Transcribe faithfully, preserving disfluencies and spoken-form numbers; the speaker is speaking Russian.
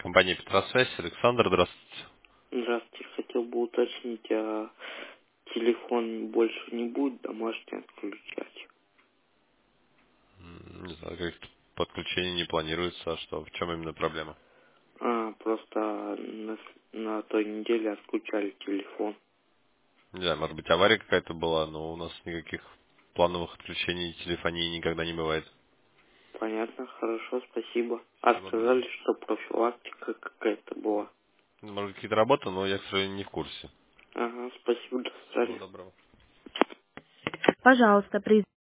Компания Петросвязь. Александр, здравствуйте. Здравствуйте, хотел бы уточнить, а телефон больше не будет домашний отключать? М, Не знаю, как подключение не планируется, а что, в чем именно проблема? А, просто на, с- на той неделе отключали телефон. Не знаю, может быть, авария какая-то была, но у нас никаких плановых отключений телефонии никогда не бывает. Понятно, хорошо, спасибо. А Всего доброго. сказали, что профилактика какая-то была. Ну, может, какие-то работы, но я, к сожалению, не в курсе. Ага, спасибо, до Всего свидания. доброго. Пожалуйста, при